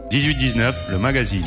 18-19, le magazine.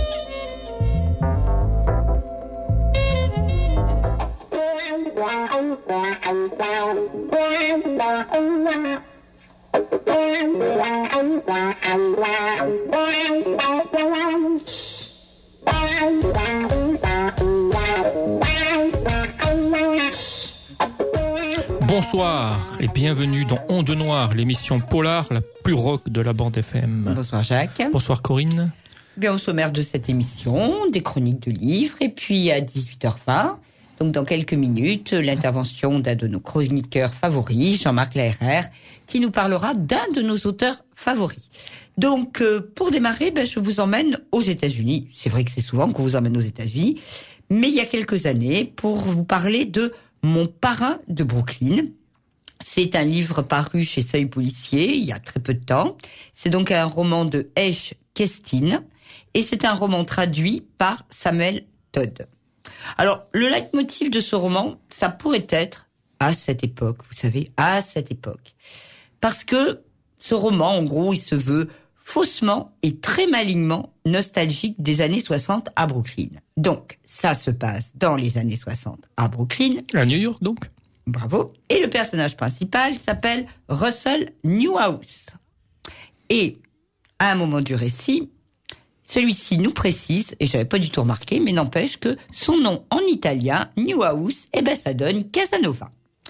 Bonsoir et bienvenue dans Onde Noire, l'émission polar la plus rock de la bande FM. Bonsoir Jacques. Bonsoir Corinne. Bien, au sommaire de cette émission, des chroniques de livres, et puis à 18h20, donc dans quelques minutes, l'intervention d'un de nos chroniqueurs favoris, Jean-Marc Laherrer, qui nous parlera d'un de nos auteurs favoris. Donc, pour démarrer, je vous emmène aux États-Unis. C'est vrai que c'est souvent qu'on vous emmène aux États-Unis, mais il y a quelques années, pour vous parler de Mon parrain de Brooklyn. C'est un livre paru chez Seuil Policier il y a très peu de temps. C'est donc un roman de H. Kestin et c'est un roman traduit par Samuel Todd. Alors, le leitmotiv de ce roman, ça pourrait être à cette époque, vous savez, à cette époque. Parce que ce roman, en gros, il se veut faussement et très malignement nostalgique des années 60 à Brooklyn. Donc, ça se passe dans les années 60 à Brooklyn. À New York, donc. Bravo. Et le personnage principal s'appelle Russell Newhouse. Et, à un moment du récit, celui-ci nous précise, et j'avais pas du tout remarqué, mais n'empêche que son nom en italien, Newhouse, ça donne Casanova.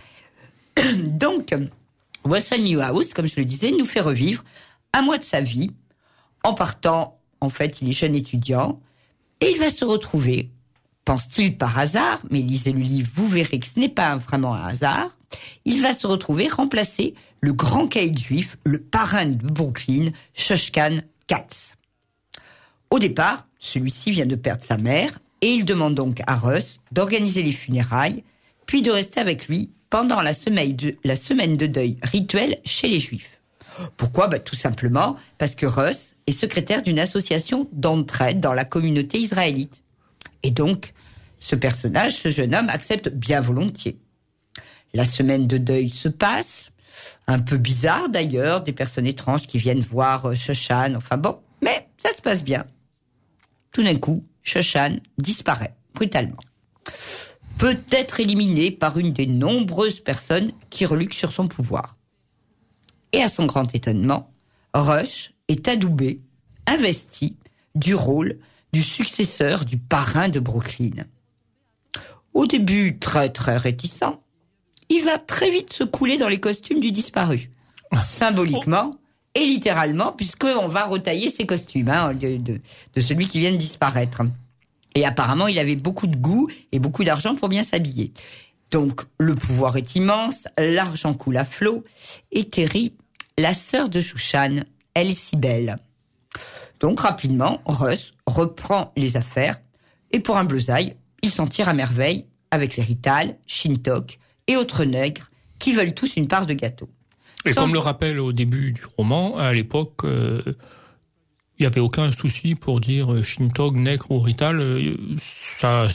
Donc, Russell Newhouse, comme je le disais, nous fait revivre un mois de sa vie. En partant, en fait, il est jeune étudiant, et il va se retrouver, pense-t-il par hasard, mais lisez le livre, vous verrez que ce n'est pas vraiment un hasard, il va se retrouver remplacer le grand caïd juif, le parrain de Brooklyn, Shoshkan Katz. Au départ, celui-ci vient de perdre sa mère, et il demande donc à Russ d'organiser les funérailles, puis de rester avec lui pendant la semaine de deuil rituel chez les Juifs. Pourquoi ? Tout simplement parce que Russ est secrétaire d'une association d'entraide dans la communauté israélite. Et donc, ce personnage, ce jeune homme, accepte bien volontiers. La semaine de deuil se passe, un peu bizarre d'ailleurs, des personnes étranges qui viennent voir Shoshan, mais ça se passe bien. Tout d'un coup, Shoshan disparaît brutalement. Peut-être éliminé par une des nombreuses personnes qui reluquent sur son pouvoir. Et à son grand étonnement, Rush est adoubé, investi du rôle du successeur du parrain de Brooklyn. Au début très très réticent, il va très vite se couler dans les costumes du disparu, symboliquement et littéralement, puisqu'on va retailler ses costumes de celui qui vient de disparaître. Et apparemment, il avait beaucoup de goût et beaucoup d'argent pour bien s'habiller. Donc, le pouvoir est immense, l'argent coule à flot, et Terry, la sœur de Shoshan, elle est si belle. Donc, rapidement, Russ reprend les affaires, et pour un bleusaille, il s'en tire à merveille avec les Rital, Shintok et autres nègres qui veulent tous une part de gâteau. Et comme le rappelle au début du roman, à l'époque, il n'y avait aucun souci pour dire Shintok, nègre ou Rital, ça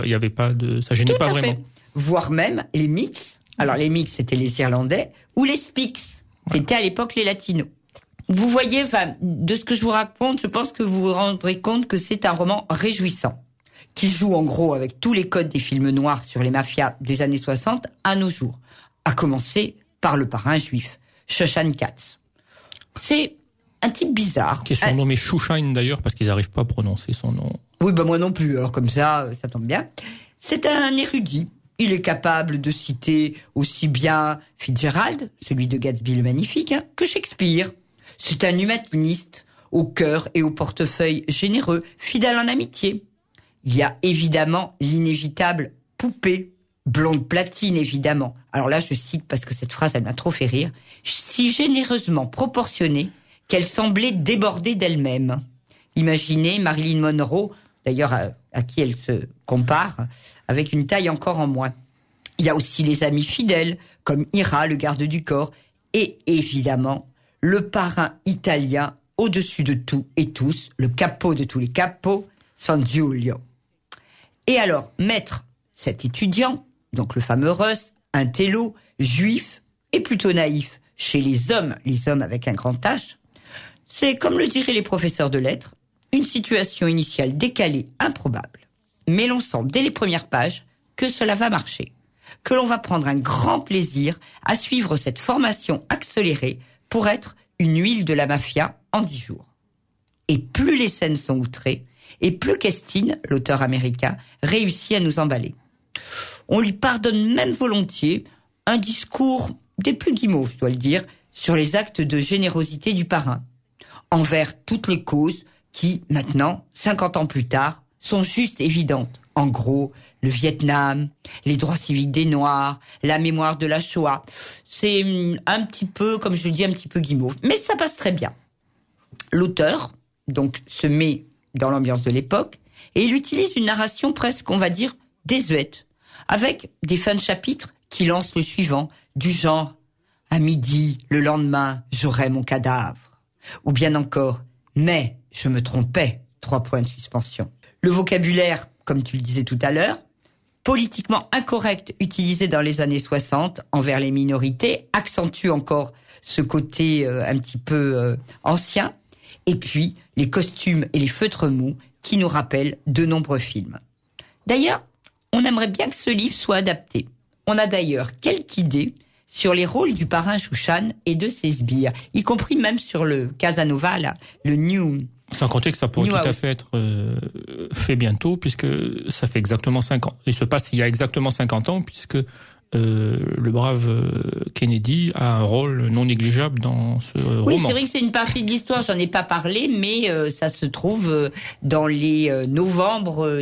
gênait pas vraiment. Fait. Voire même les mix. Alors les mix, c'était les Irlandais, ou les Spics, qui étaient à l'époque les Latinos. Vous voyez, de ce que je vous raconte, je pense que vous vous rendrez compte que c'est un roman réjouissant, qui joue en gros avec tous les codes des films noirs sur les mafias des années 60 à nos jours, à commencer par le parrain juif, Shoshan Katz. C'est un type bizarre. Qui est surnommé Shushan d'ailleurs, parce qu'ils n'arrivent pas à prononcer son nom. Oui, moi non plus, alors comme ça tombe bien. C'est un érudit. Il est capable de citer aussi bien Fitzgerald, celui de Gatsby le Magnifique, que Shakespeare. C'est un humaniste, au cœur et au portefeuille généreux, fidèle en amitié. Il y a évidemment l'inévitable poupée, blonde platine évidemment. Alors là, je cite parce que cette phrase, elle m'a trop fait rire. Si généreusement proportionnée qu'elle semblait déborder d'elle-même. Imaginez Marilyn Monroe, d'ailleurs à qui elle se compare, avec une taille encore en moins. Il y a aussi les amis fidèles, comme Ira, le garde du corps, et évidemment, le parrain italien, au-dessus de tout et tous, le capo de tous les capos, San Giulio. Et alors, maître, cet étudiant, donc le fameux Russ, un télo, juif et plutôt naïf, chez les hommes avec un grand H, C'est, comme le diraient les professeurs de lettres, une situation initiale décalée, improbable. Mais l'on sent dès les premières pages que cela va marcher, que l'on va prendre un grand plaisir à suivre cette formation accélérée pour être une huile de la mafia en 10 jours. Et plus les scènes sont outrées, et plus Kestine, l'auteur américain, réussit à nous emballer. On lui pardonne même volontiers un discours des plus guimauves, je dois le dire, sur les actes de générosité du parrain, envers toutes les causes qui, maintenant, 50 ans plus tard, sont juste évidentes. En gros, le Vietnam, les droits civiques des Noirs, la mémoire de la Shoah. C'est un petit peu, comme je le dis, un petit peu guimauve. Mais ça passe très bien. L'auteur, donc, se met dans l'ambiance de l'époque et il utilise une narration presque, on va dire, désuète, avec des fins de chapitre qui lancent le suivant, du genre « À midi, le lendemain, j'aurai mon cadavre ». Ou bien encore « Mais je me trompais », 3 points de suspension. Le vocabulaire, comme tu le disais tout à l'heure, politiquement incorrect utilisé dans les années 60 envers les minorités, accentue encore ce côté un petit peu ancien. Et puis, les costumes et les feutres mous qui nous rappellent de nombreux films. D'ailleurs, on aimerait bien que ce livre soit adapté. On a d'ailleurs quelques idées sur les rôles du parrain Chouchan et de ses sbires, y compris même sur le Casanova, là, le New... Sans compter que ça pourrait tout à fait être fait bientôt, puisque ça fait exactement 5 ans. Il se passe il y a exactement 50 ans, puisque le brave Kennedy a un rôle non négligeable dans ce roman. Oui, c'est vrai que c'est une partie de l'histoire, j'en ai pas parlé, mais ça se trouve dans les novembre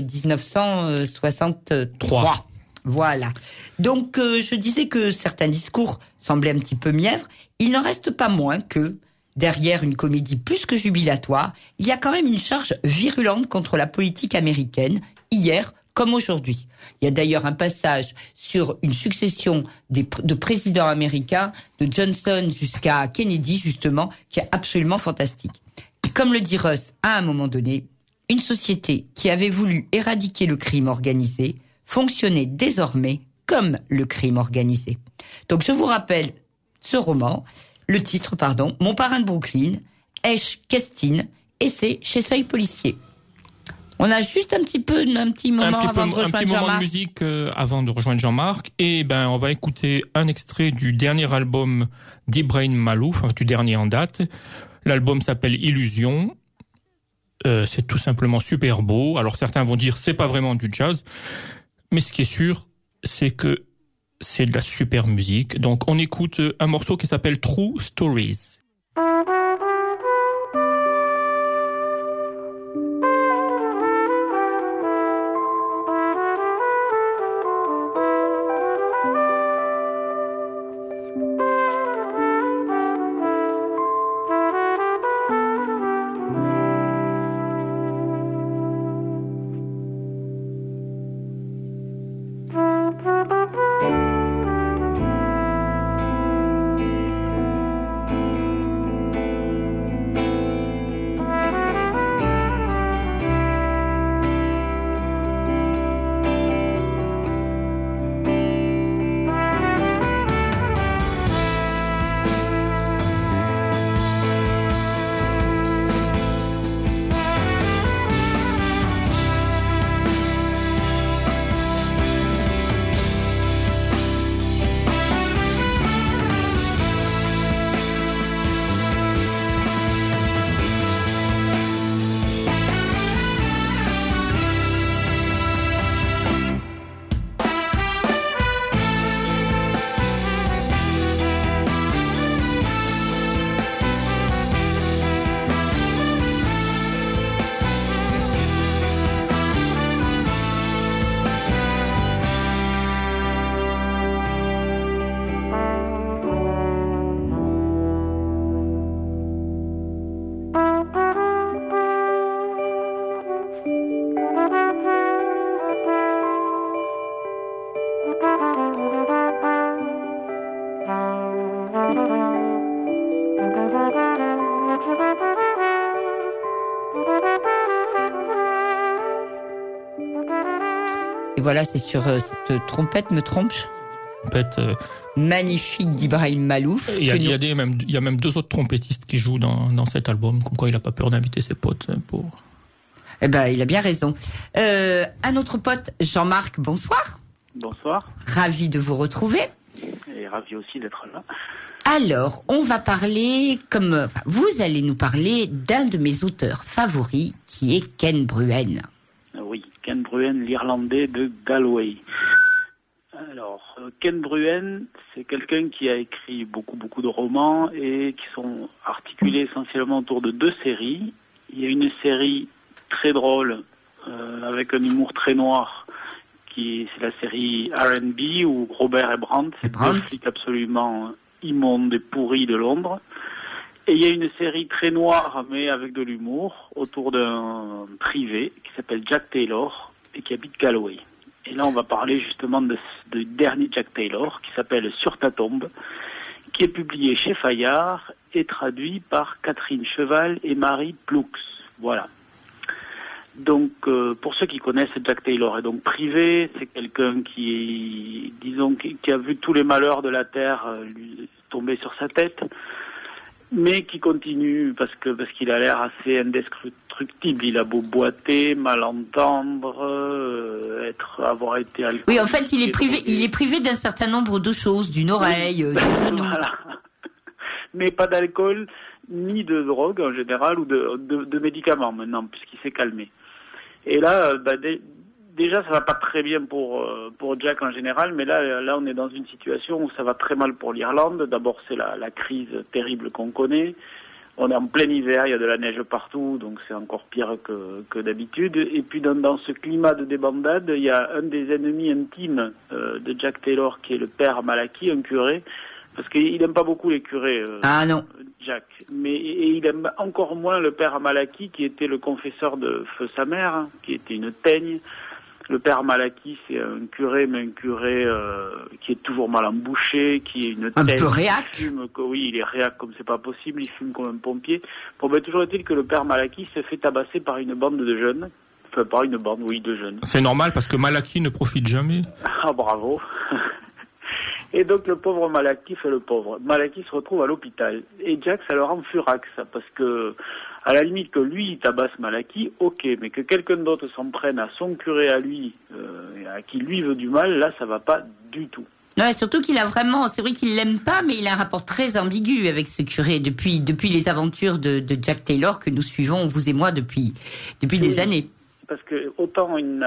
1963. Voilà. Donc, je disais que certains discours semblaient un petit peu mièvres. Il n'en reste pas moins que, derrière une comédie plus que jubilatoire, il y a quand même une charge virulente contre la politique américaine, hier comme aujourd'hui. Il y a d'ailleurs un passage sur une succession de présidents américains, de Johnson jusqu'à Kennedy, justement, qui est absolument fantastique. Et comme le dit Russ à un moment donné, une société qui avait voulu éradiquer le crime organisé fonctionnait désormais comme le crime organisé. Donc je vous rappelle ce roman, le titre, Mon parrain de Brooklyn, Esh Kestine, et c'est chez Seuil Policier. On a juste un petit moment avant de rejoindre Jean-Marc. De musique avant de rejoindre Jean-Marc. Et on va écouter un extrait du dernier album d'Ibrahim Malouf, du dernier en date. L'album s'appelle Illusion. C'est tout simplement super beau. Alors certains vont dire c'est pas vraiment du jazz, mais ce qui est sûr, c'est que c'est de la super musique. Donc on écoute un morceau qui s'appelle True Stories. Et voilà, c'est sur cette trompette, me trompe-je ? Trompette magnifique d'Ibrahim Malouf. Il y a même 2 autres trompettistes qui jouent dans cet album, comme quoi il n'a pas peur d'inviter ses potes pour... Eh ben, il a bien raison. Un autre pote, Jean-Marc, bonsoir. Bonsoir. Ravi de vous retrouver. Et ravi aussi d'être là. Alors, on va parler, vous allez nous parler d'un de mes auteurs favoris, qui est Ken Bruhen. Oui, Ken Bruhen, l'Irlandais de Galway. Alors, Ken Bruhen, c'est quelqu'un qui a écrit beaucoup de romans et qui sont articulés essentiellement autour de 2 séries. Il y a une série très drôle, avec un humour très noir, c'est la série R&B, où Robert et Brandt, c'est 2 flics absolument immondes et pourris de Londres. Et il y a une série très noire, mais avec de l'humour, autour d'un privé qui s'appelle Jack Taylor et qui habite Galway. Et là, on va parler justement du dernier Jack Taylor, qui s'appelle Sur ta tombe, qui est publié chez Fayard et traduit par Catherine Cheval et Marie Ploux. Voilà. Donc, pour ceux qui connaissent, Jack Taylor est donc privé. C'est quelqu'un qui a vu tous les malheurs de la terre lui tomber sur sa tête, mais qui continue parce qu'il a l'air assez indestructible. Il a beau boiter, mal entendre, avoir été alcoolique. Oui, en fait, il est privé d'un certain nombre de choses, d'une oreille, d'un genou. Voilà. Mais pas d'alcool, ni de drogue en général, ou de médicaments maintenant, puisqu'il s'est calmé. Et là, déjà, ça va pas très bien pour Jack en général, mais là, on est dans une situation où ça va très mal pour l'Irlande. D'abord, c'est la crise terrible qu'on connaît. On est en plein hiver, il y a de la neige partout, donc c'est encore pire que d'habitude. Et puis, dans ce climat de débandade, il y a un des ennemis intimes de Jack Taylor, qui est le père Malaki, un curé, parce qu'il aime pas beaucoup les curés. Ah non. Jack. Et il aime encore moins le père Malaki, qui était le confesseur de Feu sa mère, hein, qui était une teigne. Le père Malaki, c'est un curé, mais un curé qui est toujours mal embouché, qui est une teigne. Un peu réac. Oui, il est réac comme c'est pas possible, il fume comme un pompier. Bon, toujours est-il que le père Malaki se fait tabasser par une bande de jeunes. Enfin, par une bande, oui, de jeunes. C'est normal, parce que Malaki ne profite jamais. Ah, bravo. Et donc le pauvre Malaki fait le pauvre. Malaki se retrouve à l'hôpital. Et Jack, ça le rend furax, ça, parce que, à la limite que lui, il tabasse Malaki, ok, mais que quelqu'un d'autre s'en prenne à son curé à lui, à qui lui veut du mal, là, ça va pas du tout. Non, et surtout qu'il a vraiment, c'est vrai qu'il l'aime pas, mais il a un rapport très ambigu avec ce curé depuis les aventures de Jack Taylor que nous suivons, vous et moi, depuis des années. Parce que autant il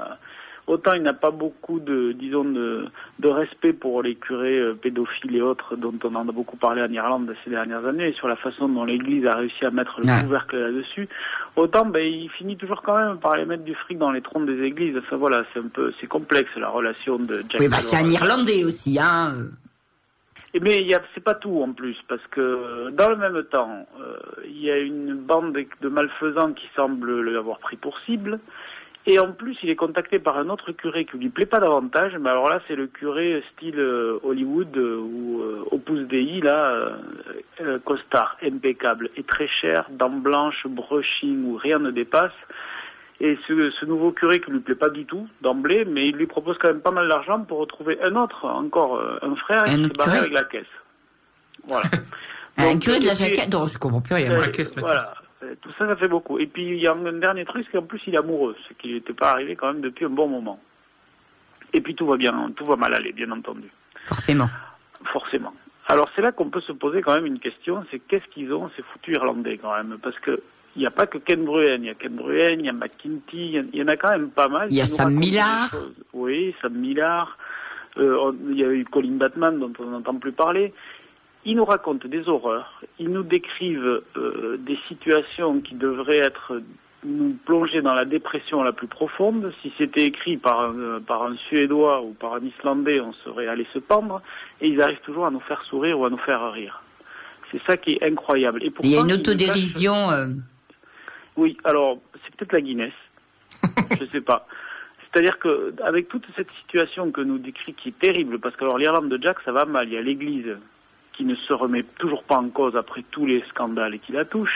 n'a pas beaucoup de respect pour les curés pédophiles et autres dont on en a beaucoup parlé en Irlande ces dernières années, et sur la façon dont l'Église a réussi à mettre le couvercle là-dessus. Autant, il finit toujours quand même par aller mettre du fric dans les troncs des églises. Enfin voilà, c'est complexe la relation de Jack. Oui, c'est un Irlandais aussi, hein. Mais c'est pas tout en plus, parce que dans le même temps, il y a une bande de malfaisants qui semble l'avoir pris pour cible. Et en plus, il est contacté par un autre curé qui lui plaît pas davantage, mais alors là, c'est le curé style Hollywood ou Opus Dei, là, costard, impeccable, et très cher, dents blanches, brushing, où rien ne dépasse. Et ce nouveau curé qui lui plaît pas du tout, d'emblée, mais il lui propose quand même pas mal d'argent pour retrouver un autre, encore un frère, qui s'est barré avec la caisse. Voilà. Un curé de la jaquette, non, je comprends plus rien. La caisse. Voilà. Tout ça, ça fait beaucoup. Et puis, il y a un dernier truc, c'est qu'en plus, il est amoureux, ce qui n'était pas arrivé quand même depuis un bon moment. Et puis, tout va bien, tout va mal aller, bien entendu. Forcément. Alors, c'est là qu'on peut se poser quand même une question, c'est qu'est-ce qu'ils ont, ces foutus Irlandais, quand même? Parce que il n'y a pas que Ken Bruhen, il y a McKinty, il y en a quand même pas mal. Il y a Sam Millar. Oui, Sam Millar. Il y a eu Colin Batman, dont on n'entend plus parler. Ils nous racontent des horreurs, ils nous décrivent des situations qui devraient nous plonger dans la dépression la plus profonde. Si c'était écrit par un Suédois ou par un Islandais, on serait allé se pendre, et ils arrivent toujours à nous faire sourire ou à nous faire rire. C'est ça qui est incroyable. Et pourtant, il y a une autodérision. Oui, alors, c'est peut-être la Guinness, je sais pas. C'est-à-dire que avec toute cette situation que nous décrit, qui est terrible, parce que alors l'Irlande de Jack, ça va mal, il y a l'Église qui ne se remet toujours pas en cause après tous les scandales qui la touchent.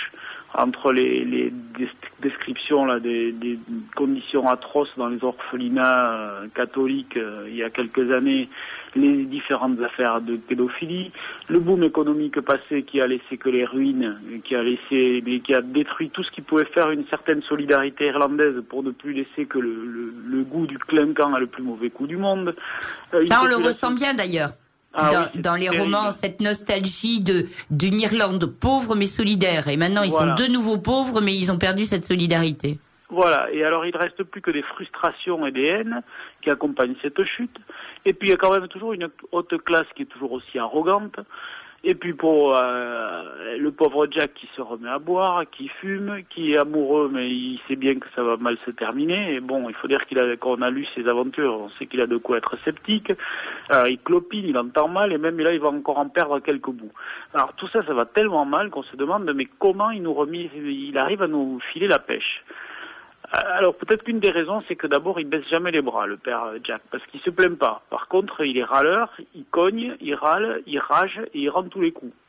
entre les descriptions là, des conditions atroces dans les orphelinats catholiques il y a quelques années, les différentes affaires de pédophilie, le boom économique passé qui a laissé que les ruines, qui a détruit tout ce qui pouvait faire une certaine solidarité irlandaise pour ne plus laisser que le goût du clinquant a le plus mauvais coup du monde. Ça, on le ressent bien d'ailleurs. Dans les romans, cette nostalgie d'une Irlande pauvre mais solidaire. Et maintenant, ils sont de nouveau pauvres, mais ils ont perdu cette solidarité. Voilà. Et alors, il ne reste plus que des frustrations et des haines qui accompagnent cette chute. Et puis, il y a quand même toujours une haute classe qui est toujours aussi arrogante. Et puis, pour le pauvre Jack qui se remet à boire, qui fume, qui est amoureux, mais il sait bien que ça va mal se terminer. Et bon, il faut dire qu'on a lu ses aventures, on sait qu'il a de quoi être sceptique. Il clopine, il entend mal, et même là, il va encore en perdre quelques bouts. Alors, tout ça, ça va tellement mal qu'on se demande, mais comment il arrive à nous filer la pêche? Alors peut-être qu'une des raisons, c'est que d'abord, il baisse jamais les bras, le père Jack, parce qu'il se plaint pas. Par contre, il est râleur, il cogne, il râle, il rage et il rend tous les coups.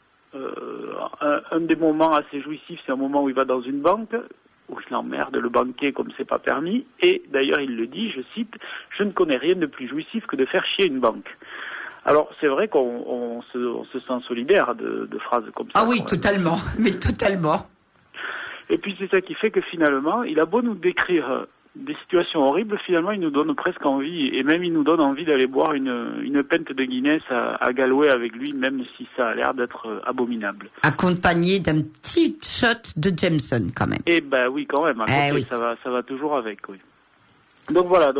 Un des moments assez jouissifs, c'est un moment où il va dans une banque, où il emmerde le banquier comme c'est pas permis, et d'ailleurs il le dit, je cite, « Je ne connais rien de plus jouissif que de faire chier une banque ». Alors c'est vrai qu'on se sent solidaire de phrases comme ça. Ah oui, totalement, mais totalement. Et puis c'est ça qui fait que finalement, il a beau nous décrire des situations horribles, finalement il nous donne presque envie, et même il nous donne envie d'aller boire une pinte de Guinness à Galway avec lui, même si ça a l'air d'être abominable. Accompagné d'un petit shot de Jameson quand même. Eh ben oui, quand même, oui. ça va toujours avec, oui. Donc voilà,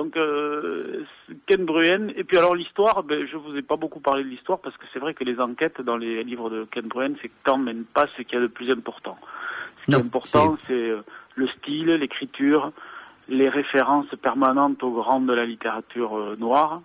Ken Bruhen, et puis alors l'histoire, je vous ai pas beaucoup parlé de l'histoire, parce que c'est vrai que les enquêtes dans les livres de Ken Bruhen, c'est quand même pas ce qu'il y a de plus important. Ce qui est important, c'est le style, l'écriture, les références permanentes aux grands de la littérature noire,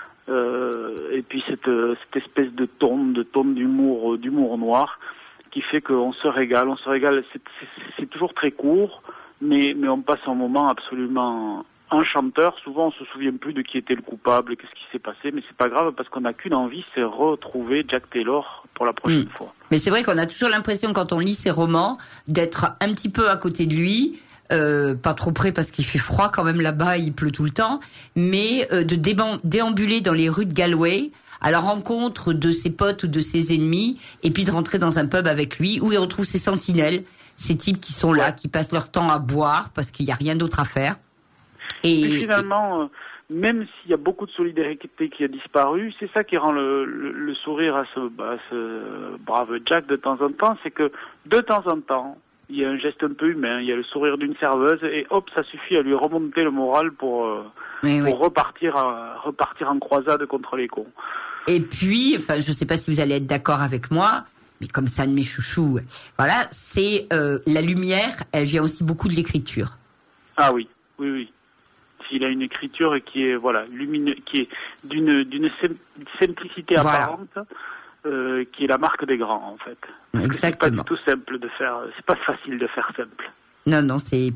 et puis cette espèce de ton d'humour noir, qui fait qu'on se régale. C'est toujours très court, mais on passe un moment absolument enchanteur. Souvent, on se souvient plus de qui était le coupable, qu'est-ce qui s'est passé, mais c'est pas grave parce qu'on n'a qu'une envie, c'est retrouver Jack Taylor pour la prochaine fois. Mais c'est vrai qu'on a toujours l'impression, quand on lit ses romans, d'être un petit peu à côté de lui, pas trop près parce qu'il fait froid quand même là-bas, il pleut tout le temps, mais de déambuler dans les rues de Galway à la rencontre de ses potes ou de ses ennemis, et puis de rentrer dans un pub avec lui où il retrouve ses sentinelles, ces types qui sont là, qui passent leur temps à boire parce qu'il n'y a rien d'autre à faire. Et finalement, même s'il y a beaucoup de solidarité qui a disparu, c'est ça qui rend le sourire à ce brave Jack de temps en temps, c'est que de temps en temps, il y a un geste un peu humain, il y a le sourire d'une serveuse, et hop, ça suffit à lui remonter le moral pour repartir en croisade contre les cons. Et puis, enfin, je sais pas si vous allez être d'accord avec moi, mais comme ça, de mes chouchous, voilà, c'est la lumière, elle vient aussi beaucoup de l'écriture. Ah oui. Il a une écriture qui est lumineuse, qui est d'une simplicité apparente, qui est la marque des grands en fait. Parce que c'est pas du tout simple de faire, c'est pas facile de faire simple. Non, c'est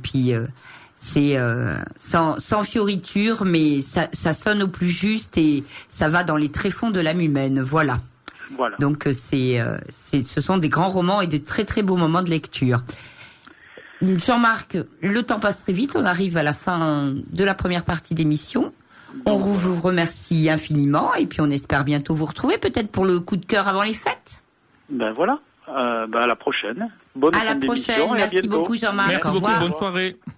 sans fioriture, mais ça sonne au plus juste et ça va dans les tréfonds de l'âme humaine. Voilà. Donc ce sont des grands romans et des très très beaux moments de lecture. Jean-Marc, le temps passe très vite, on arrive à la fin de la première partie d'émission. On vous remercie infiniment et puis on espère bientôt vous retrouver, peut-être pour le coup de cœur avant les fêtes. Ben voilà, à la prochaine. Bonne à la prochaine, merci beaucoup Jean-Marc. Merci beaucoup, bonne soirée.